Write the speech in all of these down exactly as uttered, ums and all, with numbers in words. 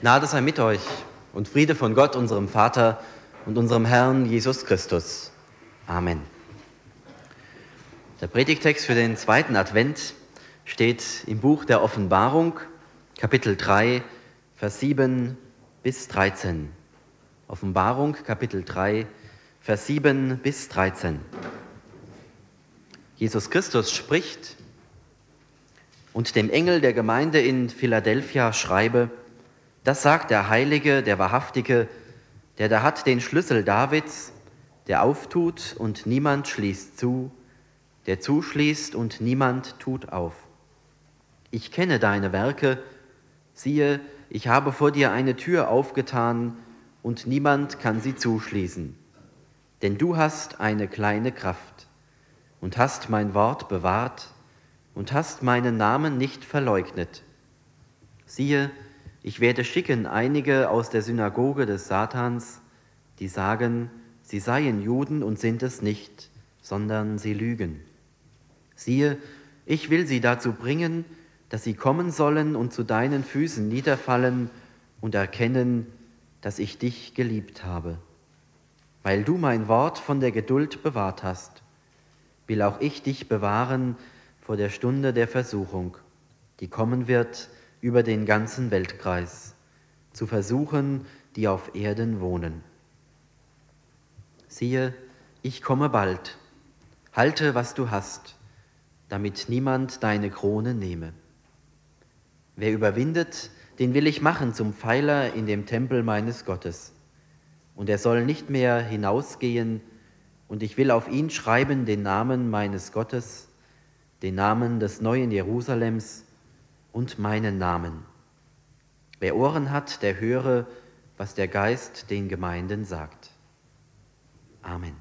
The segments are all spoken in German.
Gnade sei mit euch und Friede von Gott, unserem Vater und unserem Herrn Jesus Christus. Amen. Der Predigtext für den zweiten Advent steht im Buch der Offenbarung, Kapitel drei, Vers sieben bis dreizehn. Offenbarung, Kapitel drei, Vers sieben bis dreizehn. Jesus Christus spricht: Und dem Engel der Gemeinde in Philadelphia schreibe: Das sagt der Heilige, der Wahrhaftige, der da hat den Schlüssel Davids, der auftut und niemand schließt zu, der zuschließt und niemand tut auf. Ich kenne deine Werke, siehe, ich habe vor dir eine Tür aufgetan und niemand kann sie zuschließen. Denn du hast eine kleine Kraft und hast mein Wort bewahrt und hast meinen Namen nicht verleugnet. Siehe, ich werde schicken einige aus der Synagoge des Satans, die sagen, sie seien Juden und sind es nicht, sondern sie lügen. Siehe, ich will sie dazu bringen, dass sie kommen sollen und zu deinen Füßen niederfallen und erkennen, dass ich dich geliebt habe. Weil du mein Wort von der Geduld bewahrt hast, will auch ich dich bewahren vor der Stunde der Versuchung, die kommen wird über den ganzen Weltkreis, zu versuchen, die auf Erden wohnen. Siehe, ich komme bald. Halte, was du hast, damit niemand deine Krone nehme. Wer überwindet, den will ich machen zum Pfeiler in dem Tempel meines Gottes. Und er soll nicht mehr hinausgehen, und ich will auf ihn schreiben den Namen meines Gottes, den Namen des neuen Jerusalems und meinen Namen. Wer Ohren hat, der höre, was der Geist den Gemeinden sagt. Amen.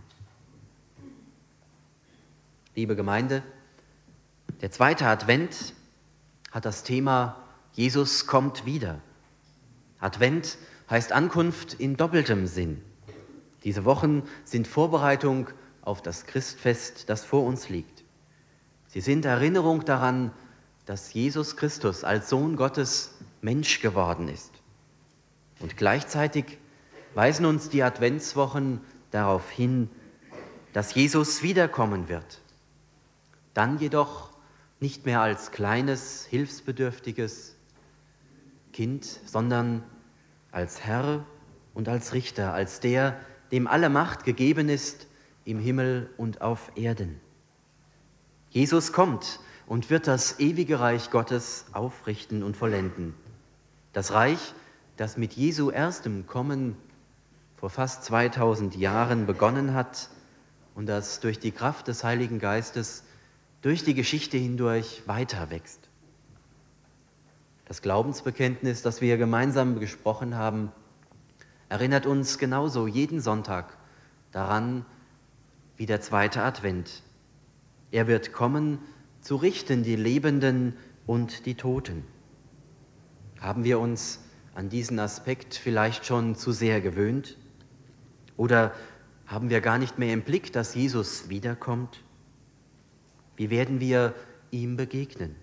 Liebe Gemeinde, der zweite Advent hat das Thema Jesus kommt wieder. Advent heißt Ankunft in doppeltem Sinn. Diese Wochen sind Vorbereitung auf das Christfest, das vor uns liegt. Sie sind Erinnerung daran, dass Jesus Christus als Sohn Gottes Mensch geworden ist. Und gleichzeitig weisen uns die Adventswochen darauf hin, dass Jesus wiederkommen wird. Dann jedoch nicht mehr als kleines, hilfsbedürftiges Kind, sondern als Herr und als Richter, als der, dem alle Macht gegeben ist im Himmel und auf Erden. Jesus kommt und wird das ewige Reich Gottes aufrichten und vollenden. Das Reich, das mit Jesu erstem Kommen vor fast zweitausend Jahren begonnen hat und das durch die Kraft des Heiligen Geistes durch die Geschichte hindurch weiter wächst. Das Glaubensbekenntnis, das wir gemeinsam gesprochen haben, erinnert uns genauso jeden Sonntag daran wie der zweite Advent. Er wird kommen, zu richten die Lebenden und die Toten. Haben wir uns an diesen Aspekt vielleicht schon zu sehr gewöhnt? Oder haben wir gar nicht mehr im Blick, dass Jesus wiederkommt? Wie werden wir ihm begegnen?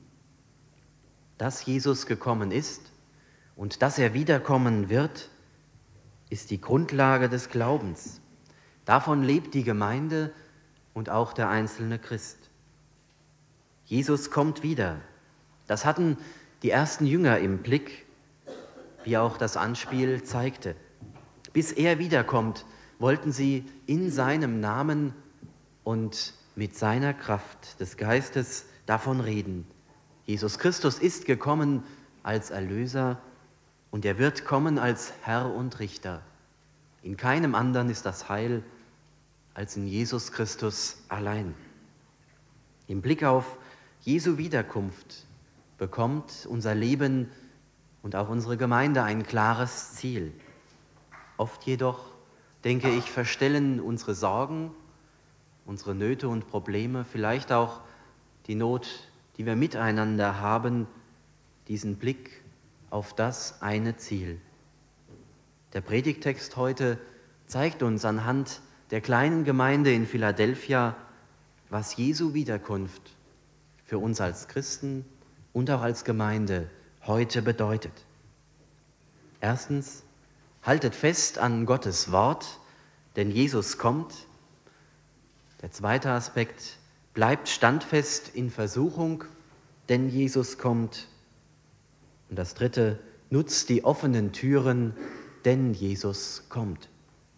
Dass Jesus gekommen ist und dass er wiederkommen wird, ist die Grundlage des Glaubens. Davon lebt die Gemeinde und auch der einzelne Christ. Jesus kommt wieder. Das hatten die ersten Jünger im Blick, wie auch das Anspiel zeigte. Bis er wiederkommt, wollten sie in seinem Namen und mit seiner Kraft des Geistes davon reden. Jesus Christus ist gekommen als Erlöser und er wird kommen als Herr und Richter. In keinem anderen ist das Heil als in Jesus Christus allein. Im Blick auf Jesu Wiederkunft bekommt unser Leben und auch unsere Gemeinde ein klares Ziel. Oft jedoch, denke ich, verstellen unsere Sorgen, unsere Nöte und Probleme, vielleicht auch die Not, die wir miteinander haben, diesen Blick auf das eine Ziel. Der Predigttext heute zeigt uns anhand der kleinen Gemeinde in Philadelphia, was Jesu Wiederkunft für uns als Christen und auch als Gemeinde heute bedeutet. Erstens, haltet fest an Gottes Wort, denn Jesus kommt. Der zweite Aspekt, bleibt standfest in Versuchung, denn Jesus kommt. Und das dritte, nutzt die offenen Türen, denn Jesus kommt.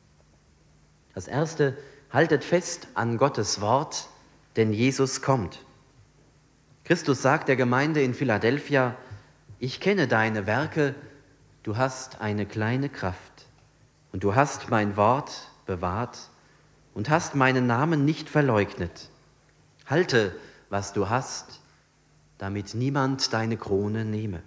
Das erste, haltet fest an Gottes Wort, denn Jesus kommt. Christus sagt der Gemeinde in Philadelphia, ich kenne deine Werke, du hast eine kleine Kraft und du hast mein Wort bewahrt und hast meinen Namen nicht verleugnet. Halte, was du hast, damit niemand deine Krone nehme.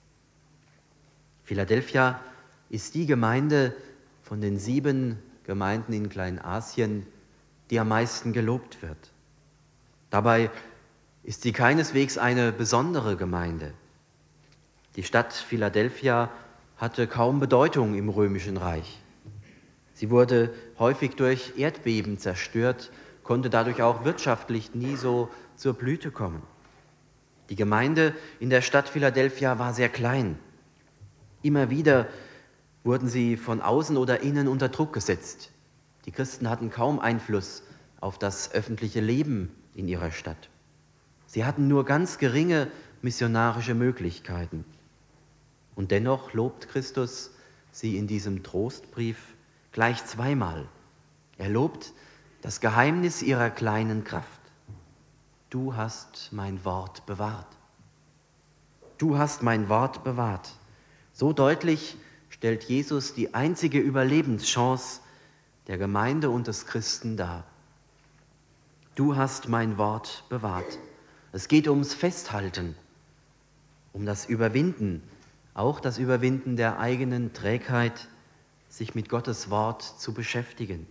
Philadelphia ist die Gemeinde von den sieben Gemeinden in Kleinasien, die am meisten gelobt wird. Dabei ist sie keineswegs eine besondere Gemeinde. Die Stadt Philadelphia hatte kaum Bedeutung im Römischen Reich. Sie wurde häufig durch Erdbeben zerstört, konnte dadurch auch wirtschaftlich nie so zur Blüte kommen. Die Gemeinde in der Stadt Philadelphia war sehr klein. Immer wieder wurden sie von außen oder innen unter Druck gesetzt. Die Christen hatten kaum Einfluss auf das öffentliche Leben in ihrer Stadt. Sie hatten nur ganz geringe missionarische Möglichkeiten. Und dennoch lobt Christus sie in diesem Trostbrief gleich zweimal. Er lobt das Geheimnis ihrer kleinen Kraft. Du hast mein Wort bewahrt. Du hast mein Wort bewahrt. So deutlich stellt Jesus die einzige Überlebenschance der Gemeinde und des Christen dar. Du hast mein Wort bewahrt. Es geht ums Festhalten, um das Überwinden, auch das Überwinden der eigenen Trägheit, sich mit Gottes Wort zu beschäftigen.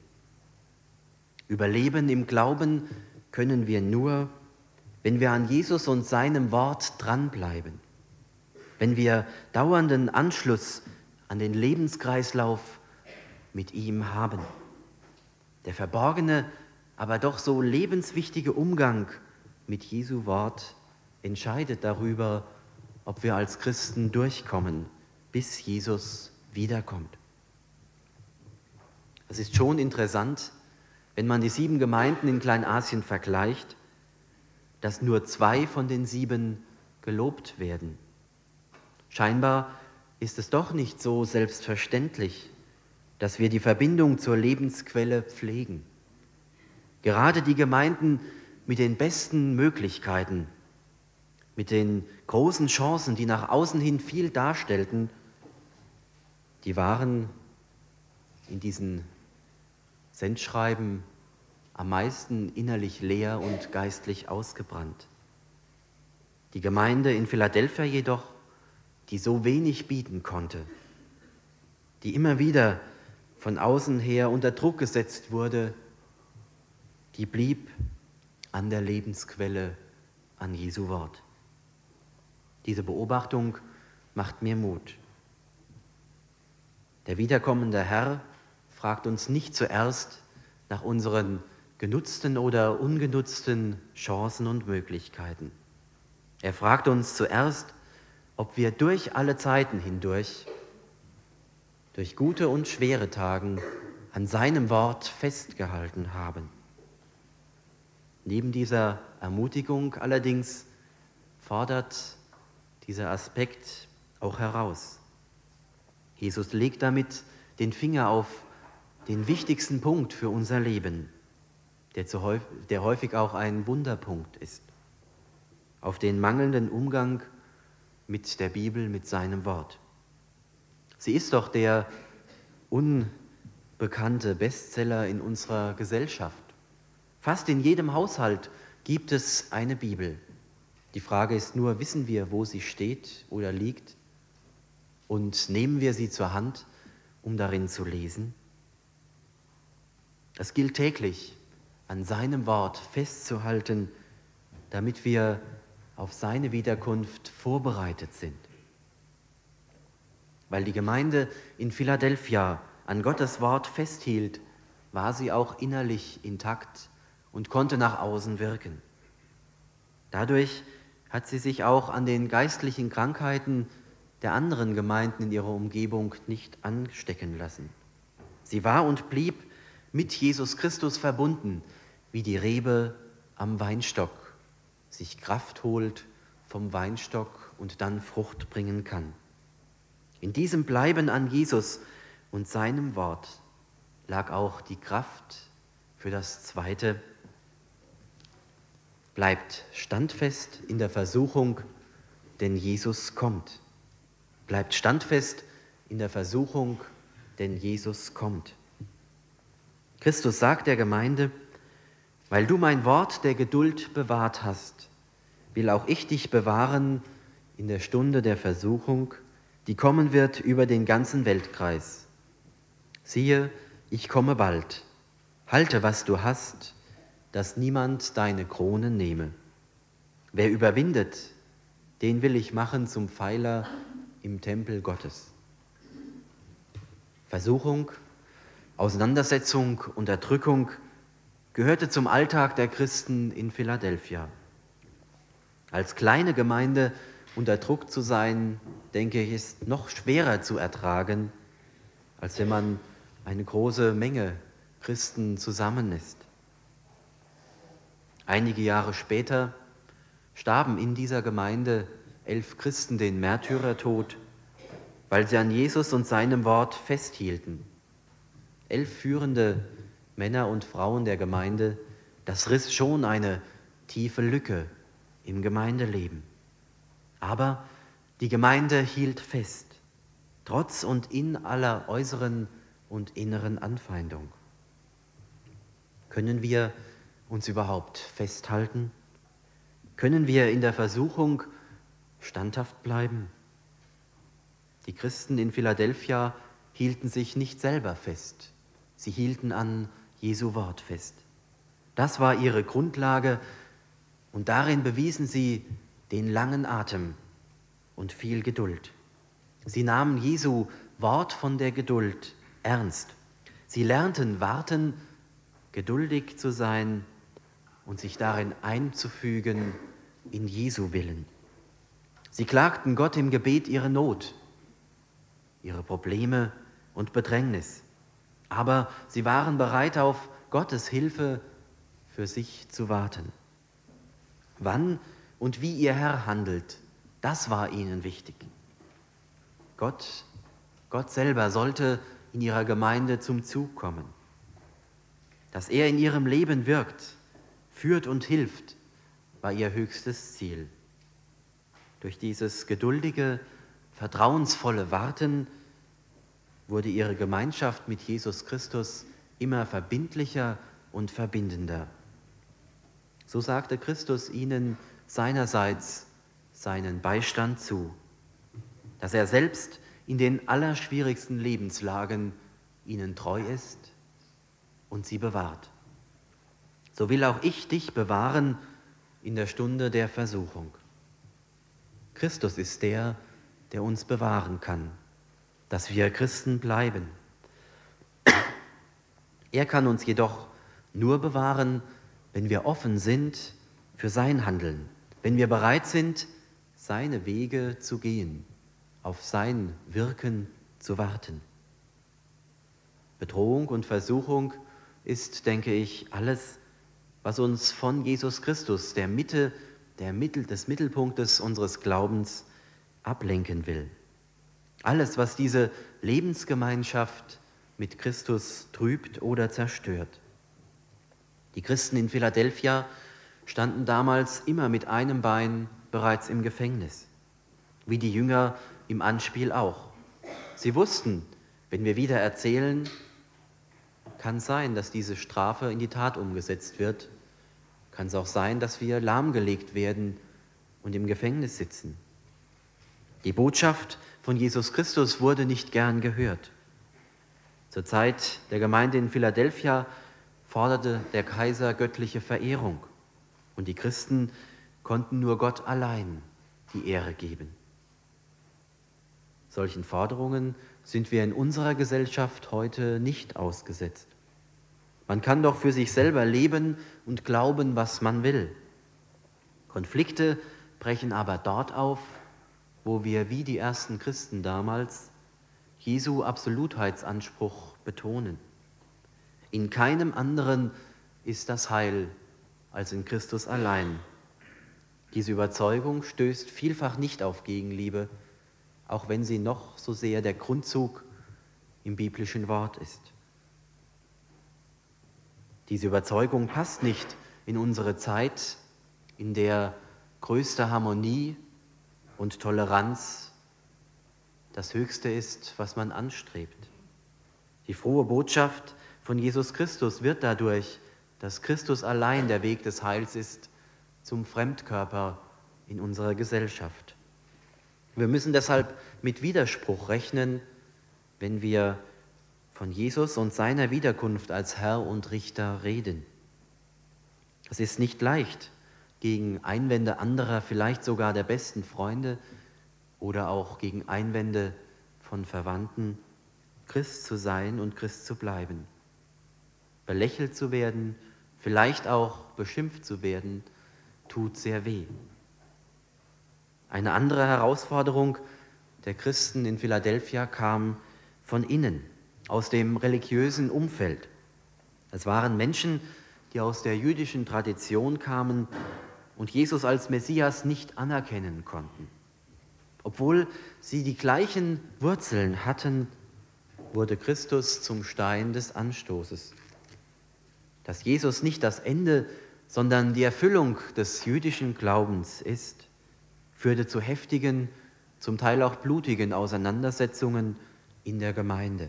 Überleben im Glauben können wir nur, wenn wir an Jesus und seinem Wort dranbleiben, wenn wir dauernden Anschluss an den Lebenskreislauf mit ihm haben. Der verborgene, aber doch so lebenswichtige Umgang mit Jesu Wort entscheidet darüber, ob wir als Christen durchkommen, bis Jesus wiederkommt. Es ist schon interessant, wenn man die sieben Gemeinden in Kleinasien vergleicht, dass nur zwei von den sieben gelobt werden. Scheinbar ist es doch nicht so selbstverständlich, dass wir die Verbindung zur Lebensquelle pflegen. Gerade die Gemeinden mit den besten Möglichkeiten, mit den großen Chancen, die nach außen hin viel darstellten, die waren in diesen Sendschreiben am meisten innerlich leer und geistlich ausgebrannt. Die Gemeinde in Philadelphia jedoch, die so wenig bieten konnte, die immer wieder von außen her unter Druck gesetzt wurde, die blieb an der Lebensquelle, an Jesu Wort. Diese Beobachtung macht mir Mut. Der wiederkommende Herr fragt uns nicht zuerst nach unseren genutzten oder ungenutzten Chancen und Möglichkeiten. Er fragt uns zuerst, ob wir durch alle Zeiten hindurch, durch gute und schwere Tagen, an seinem Wort festgehalten haben. Neben dieser Ermutigung allerdings fordert dieser Aspekt auch heraus. Jesus legt damit den Finger auf den wichtigsten Punkt für unser Leben, der, zu häufig, der häufig auch ein Wunderpunkt ist, auf den mangelnden Umgang mit der Bibel, mit seinem Wort. Sie ist doch der unbekannte Bestseller in unserer Gesellschaft. Fast in jedem Haushalt gibt es eine Bibel. Die Frage ist nur, wissen wir, wo sie steht oder liegt? Und nehmen wir sie zur Hand, um darin zu lesen? Es gilt täglich, an seinem Wort festzuhalten, damit wir auf seine Wiederkunft vorbereitet sind. Weil die Gemeinde in Philadelphia an Gottes Wort festhielt, war sie auch innerlich intakt und konnte nach außen wirken. Dadurch hat sie sich auch an den geistlichen Krankheiten der anderen Gemeinden in ihrer Umgebung nicht anstecken lassen. Sie war und blieb mit Jesus Christus verbunden, wie die Rebe am Weinstock sich Kraft holt vom Weinstock und dann Frucht bringen kann. In diesem Bleiben an Jesus und seinem Wort lag auch die Kraft für das Zweite: Bleibt standfest in der Versuchung, denn Jesus kommt. Bleibt standfest in der Versuchung, denn Jesus kommt. Christus sagt der Gemeinde: Weil du mein Wort der Geduld bewahrt hast, will auch ich dich bewahren in der Stunde der Versuchung, die kommen wird über den ganzen Weltkreis. Siehe, ich komme bald. Halte, was du hast, dass niemand deine Krone nehme. Wer überwindet, den will ich machen zum Pfeiler im Tempel Gottes. Versuchung, Auseinandersetzung, Unterdrückung gehörte zum Alltag der Christen in Philadelphia. Als kleine Gemeinde unter Druck zu sein, denke ich, ist noch schwerer zu ertragen, als wenn man eine große Menge Christen zusammen ist. Einige Jahre später starben in dieser Gemeinde elf Christen den Märtyrertod, weil sie an Jesus und seinem Wort festhielten. Elf führende Männer und Frauen der Gemeinde, das riss schon eine tiefe Lücke im Gemeindeleben. Aber die Gemeinde hielt fest, trotz und in aller äußeren und inneren Anfeindung. Können wir uns überhaupt festhalten? Können wir in der Versuchung standhaft bleiben? Die Christen in Philadelphia hielten sich nicht selber fest. Sie hielten an Jesu Wort fest. Das war ihre Grundlage und darin bewiesen sie den langen Atem und viel Geduld. Sie nahmen Jesu Wort von der Geduld ernst. Sie lernten warten, geduldig zu sein und sich darin einzufügen in Jesu Willen. Sie klagten Gott im Gebet ihre Not, ihre Probleme und Bedrängnis. Aber sie waren bereit, auf Gottes Hilfe für sich zu warten. Wann und wie ihr Herr handelt, das war ihnen wichtig. Gott, Gott selber sollte in ihrer Gemeinde zum Zug kommen. Dass er in ihrem Leben wirkt, führt und hilft, war ihr höchstes Ziel. Durch dieses geduldige, vertrauensvolle Warten wurde ihre Gemeinschaft mit Jesus Christus immer verbindlicher und verbindender. So sagte Christus ihnen seinerseits seinen Beistand zu, dass er selbst in den allerschwierigsten Lebenslagen ihnen treu ist und sie bewahrt. So will auch ich dich bewahren in der Stunde der Versuchung. Christus ist der, der uns bewahren kann, dass wir Christen bleiben. Er kann uns jedoch nur bewahren, wenn wir offen sind für sein Handeln, wenn wir bereit sind, seine Wege zu gehen, auf sein Wirken zu warten. Bedrohung und Versuchung ist, denke ich, alles, was uns von Jesus Christus, der Mitte, der Mittel, des Mittelpunktes unseres Glaubens, ablenken will. Alles, was diese Lebensgemeinschaft mit Christus trübt oder zerstört. Die Christen in Philadelphia standen damals immer mit einem Bein bereits im Gefängnis, wie die Jünger im Anspiel auch. Sie wussten, wenn wir wieder erzählen, kann sein, dass diese Strafe in die Tat umgesetzt wird. Kann es auch sein, dass wir lahmgelegt werden und im Gefängnis sitzen. Die Botschaft von Jesus Christus wurde nicht gern gehört. Zur Zeit der Gemeinde in Philadelphia forderte der Kaiser göttliche Verehrung und die Christen konnten nur Gott allein die Ehre geben. Solchen Forderungen sind wir in unserer Gesellschaft heute nicht ausgesetzt. Man kann doch für sich selber leben und glauben, was man will. Konflikte brechen aber dort auf, wo wir wie die ersten Christen damals Jesu Absolutheitsanspruch betonen. In keinem anderen ist das Heil als in Christus allein. Diese Überzeugung stößt vielfach nicht auf Gegenliebe, auch wenn sie noch so sehr der Grundzug im biblischen Wort ist. Diese Überzeugung passt nicht in unsere Zeit, in der größte Harmonie und Toleranz das Höchste ist, was man anstrebt. Die frohe Botschaft von Jesus Christus wird dadurch, dass Christus allein der Weg des Heils ist, zum Fremdkörper in unserer Gesellschaft. Wir müssen deshalb mit Widerspruch rechnen, wenn wir von Jesus und seiner Wiederkunft als Herr und Richter reden. Es ist nicht leicht, gegen Einwände anderer, vielleicht sogar der besten Freunde oder auch gegen Einwände von Verwandten, Christ zu sein und Christ zu bleiben. Belächelt zu werden, vielleicht auch beschimpft zu werden, tut sehr weh. Eine andere Herausforderung der Christen in Philadelphia kam von innen, aus dem religiösen Umfeld. Es waren Menschen, die aus der jüdischen Tradition kamen und Jesus als Messias nicht anerkennen konnten. Obwohl sie die gleichen Wurzeln hatten, wurde Christus zum Stein des Anstoßes. Dass Jesus nicht das Ende, sondern die Erfüllung des jüdischen Glaubens ist, führte zu heftigen, zum Teil auch blutigen Auseinandersetzungen in der Gemeinde.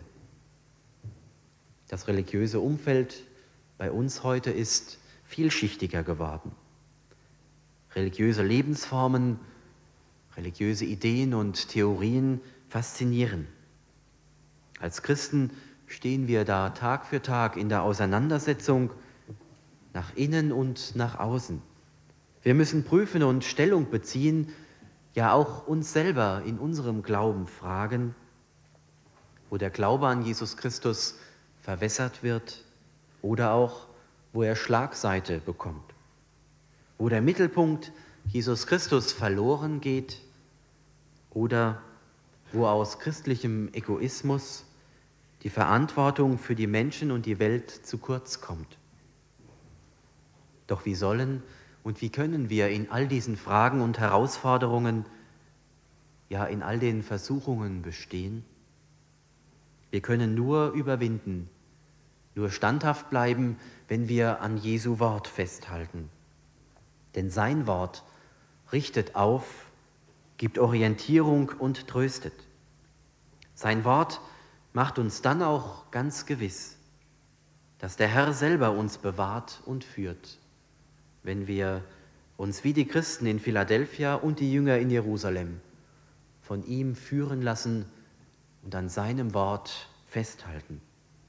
Das religiöse Umfeld bei uns heute ist vielschichtiger geworden. Religiöse Lebensformen, religiöse Ideen und Theorien faszinieren. Als Christen stehen wir da Tag für Tag in der Auseinandersetzung nach innen und nach außen. Wir müssen prüfen und Stellung beziehen, ja auch uns selber in unserem Glauben fragen, wo der Glaube an Jesus Christus verwässert wird oder auch, wo er Schlagseite bekommt, wo der Mittelpunkt Jesus Christus verloren geht oder wo aus christlichem Egoismus die Verantwortung für die Menschen und die Welt zu kurz kommt. Doch wie sollen und wie können wir in all diesen Fragen und Herausforderungen, ja in all den Versuchungen bestehen? Wir können nur überwinden, nur standhaft bleiben, wenn wir an Jesu Wort festhalten. Denn sein Wort richtet auf, gibt Orientierung und tröstet. Sein Wort macht uns dann auch ganz gewiss, dass der Herr selber uns bewahrt und führt, wenn wir uns wie die Christen in Philadelphia und die Jünger in Jerusalem von ihm führen lassen und an seinem Wort festhalten.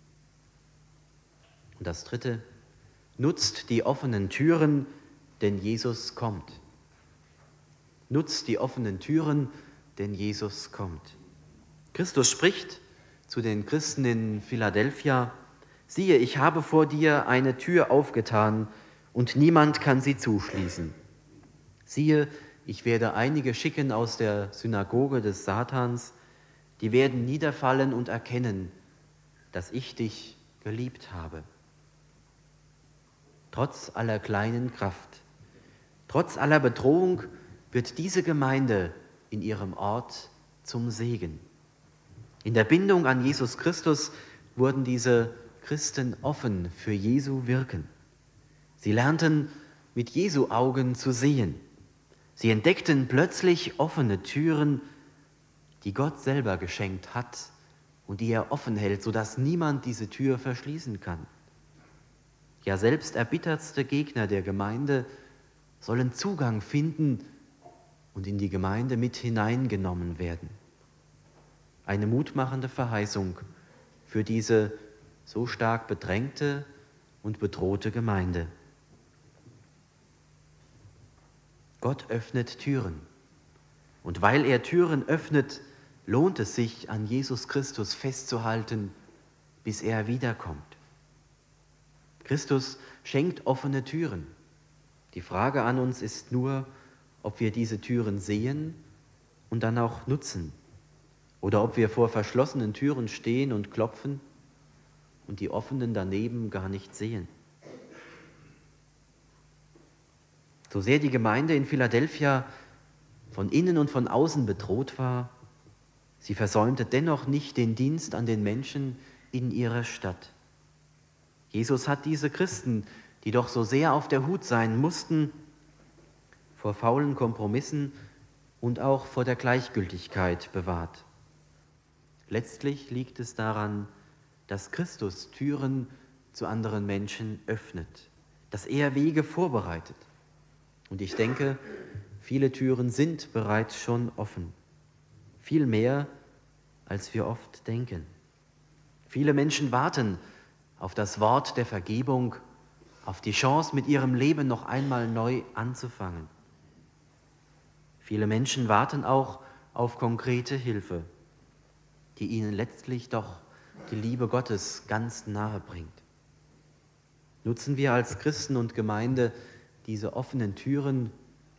Und das Dritte, nutzt die offenen Türen, denn Jesus kommt. Nutzt die offenen Türen, denn Jesus kommt. Christus spricht zu den Christen in Philadelphia: Siehe, ich habe vor dir eine Tür aufgetan und niemand kann sie zuschließen. Siehe, ich werde einige schicken aus der Synagoge des Satans, die werden niederfallen und erkennen, dass ich dich geliebt habe. Trotz aller kleinen Kraft, trotz aller Bedrohung wird diese Gemeinde in ihrem Ort zum Segen. In der Bindung an Jesus Christus wurden diese Christen offen für Jesu Wirken. Sie lernten mit Jesu Augen zu sehen. Sie entdeckten plötzlich offene Türen, die Gott selber geschenkt hat und die er offen hält, sodass niemand diese Tür verschließen kann. Ja, selbst erbittertste Gegner der Gemeinde sollen Zugang finden und in die Gemeinde mit hineingenommen werden. Eine mutmachende Verheißung für diese so stark bedrängte und bedrohte Gemeinde. Gott öffnet Türen. Und weil er Türen öffnet, lohnt es sich, an Jesus Christus festzuhalten, bis er wiederkommt. Christus schenkt offene Türen. Die Frage an uns ist nur, ob wir diese Türen sehen und dann auch nutzen. Oder ob wir vor verschlossenen Türen stehen und klopfen und die offenen daneben gar nicht sehen. So sehr die Gemeinde in Philadelphia von innen und von außen bedroht war, sie versäumte dennoch nicht den Dienst an den Menschen in ihrer Stadt. Jesus hat diese Christen, die doch so sehr auf der Hut sein mussten, vor faulen Kompromissen und auch vor der Gleichgültigkeit bewahrt. Letztlich liegt es daran, dass Christus Türen zu anderen Menschen öffnet, dass er Wege vorbereitet. Und ich denke, viele Türen sind bereits schon offen. Viel mehr, als wir oft denken. Viele Menschen warten auf das Wort der Vergebung, auf die Chance, mit ihrem Leben noch einmal neu anzufangen. Viele Menschen warten auch auf konkrete Hilfe, die ihnen letztlich doch die Liebe Gottes ganz nahe bringt. Nutzen wir als Christen und Gemeinde diese offenen Türen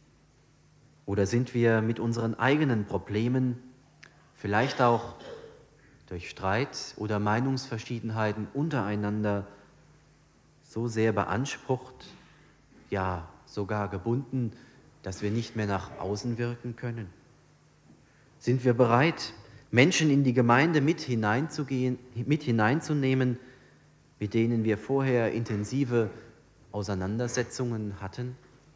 oder sind wir mit unseren eigenen Problemen, vielleicht auch durch Streit oder Meinungsverschiedenheiten untereinander, so sehr beansprucht, ja sogar gebunden, dass wir nicht mehr nach außen wirken können? Sind wir bereit, Menschen in die Gemeinde mit hineinzugehen, mit hineinzunehmen, mit denen wir vorher intensive Auseinandersetzungen hatten?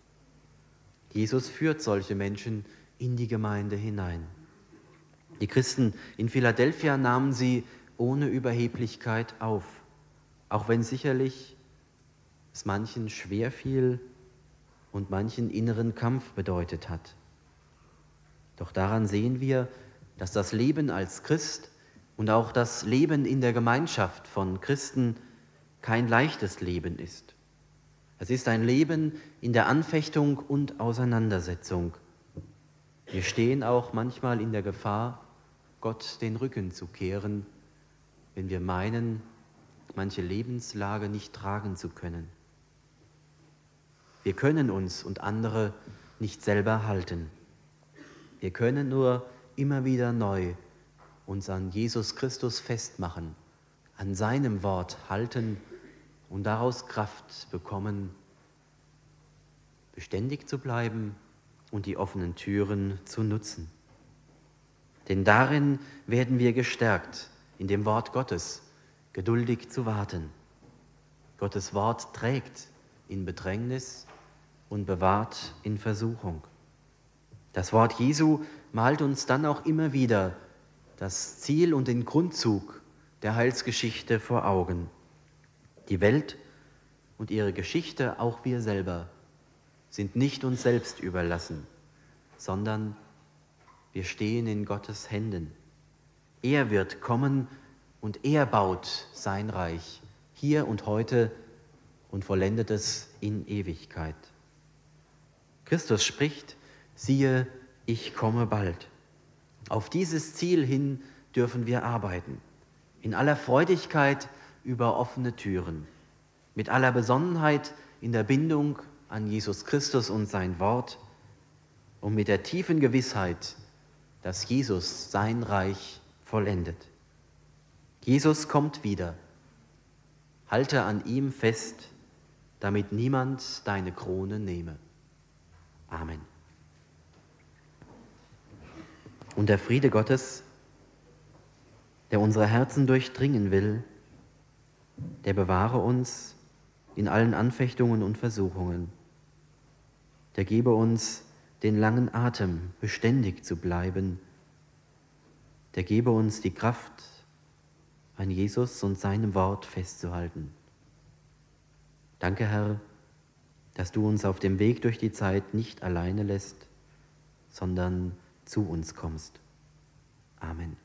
Jesus führt solche Menschen in die Gemeinde hinein. Die Christen in Philadelphia nahmen sie ohne Überheblichkeit auf, auch wenn sicherlich es manchen schwer fiel und manchen inneren Kampf bedeutet hat. Doch daran sehen wir, dass das Leben als Christ und auch das Leben in der Gemeinschaft von Christen kein leichtes Leben ist. Es ist ein Leben in der Anfechtung und Auseinandersetzung. Wir stehen auch manchmal in der Gefahr, Gott den Rücken zu kehren, wenn wir meinen, manche Lebenslage nicht tragen zu können. Wir können uns und andere nicht selber halten. Wir können nur immer wieder neu uns an Jesus Christus festmachen, an seinem Wort halten und daraus Kraft bekommen, beständig zu bleiben und die offenen Türen zu nutzen. Denn darin werden wir gestärkt, in dem Wort Gottes geduldig zu warten. Gottes Wort trägt in Bedrängnis und bewahrt in Versuchung. Das Wort Jesu malt uns dann auch immer wieder das Ziel und den Grundzug der Heilsgeschichte vor Augen. Die Welt und ihre Geschichte, auch wir selber, sind nicht uns selbst überlassen, sondern wir stehen in Gottes Händen. Er wird kommen und er baut sein Reich hier und heute und vollendet es in Ewigkeit. Christus spricht, siehe, ich komme bald. Auf dieses Ziel hin dürfen wir arbeiten, in aller Freudigkeit über offene Türen, mit aller Besonnenheit in der Bindung an Jesus Christus und sein Wort und mit der tiefen Gewissheit, dass Jesus sein Reich vollendet. Jesus kommt wieder. Halte an ihm fest, damit niemand deine Krone nehme. Amen. Und der Friede Gottes, der unsere Herzen durchdringen will, der bewahre uns in allen Anfechtungen und Versuchungen. Der gebe uns den langen Atem, beständig zu bleiben. Der gebe uns die Kraft, an Jesus und seinem Wort festzuhalten. Danke, Herr, dass du uns auf dem Weg durch die Zeit nicht alleine lässt, sondern zu uns kommst. Amen.